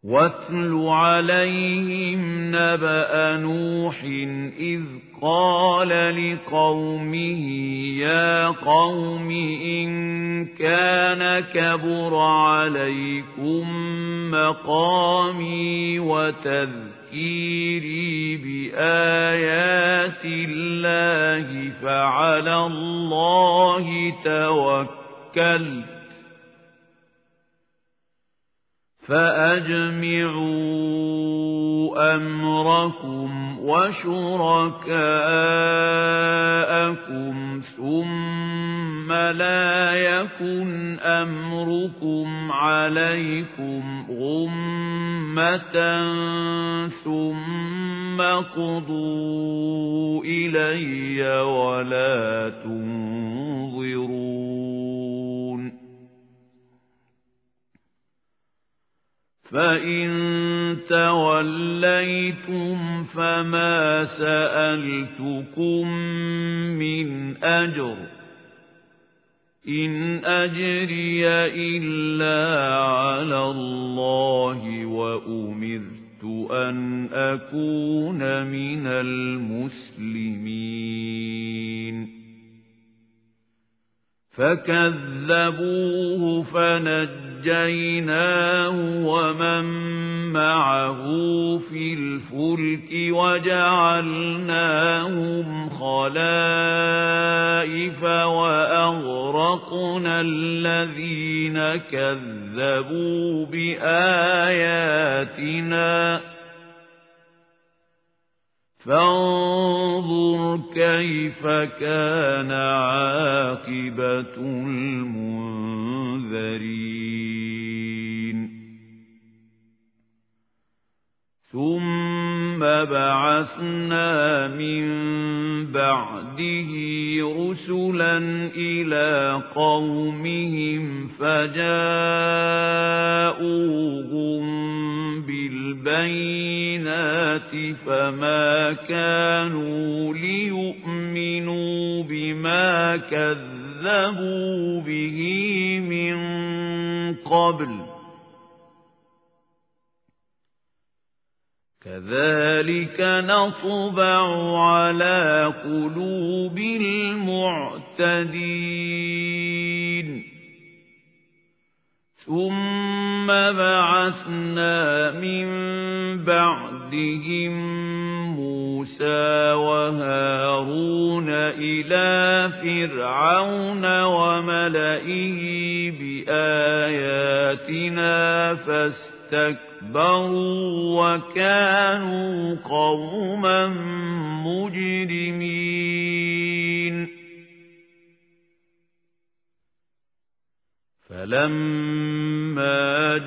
واتل عليهم نبأ نوح إذ قال لقومه يا قوم إن كان كبر عليكم مقامي وتذكيري بآيات الله فعلى الله توكلت فأجمعوا أمركم وشركاءكم ثم لا يكن أمركم عليكم غمة ثم قضوا إلي ولا تنظرون فإن توليتم فما سألتكم من أجر إن أجري إلا على الله وأمرت أن أكون من المسلمين فكذبوه فنجيناه ومن معه في الفلك وجعلناهم خلائف وأغرقنا الذين كذبوا بآياتنا فانظر كيف كان عاقبة المنذرين ثم بعثنا من بعده رسلا إلى قومهم فجاءوهم بالبينات فما كانوا ليؤمنوا بما كذبوا به من قبل كذلك نطبع على قلوب المعتدين ثم بعثنا من بعدهم موسى وهارون إلى فرعون وملئه بآياتنا فاستكبروا وكانوا قوما مجرمين فلما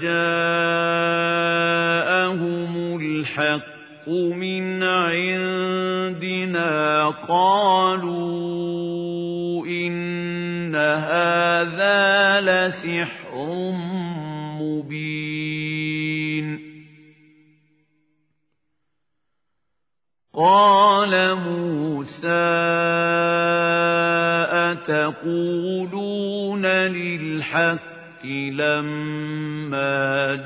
جاءهم الحق من عندنا قالوا إن هذا لسحر مبين قال موسى أتقولون للحق لما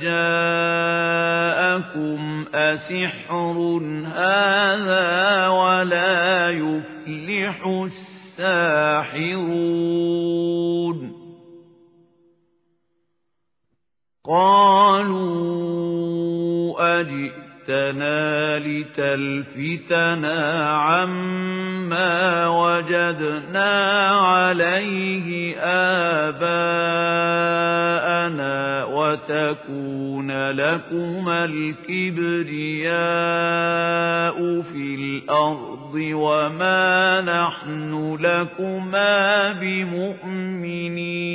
جاءكم أسحر هذا ولا يفلح الساحرون قالوا أجئتنا لتلفتنا عما وجدنا عليه آباءنا وتكون لكما الكبرياء في الأرض وما نحن لكما بمؤمنين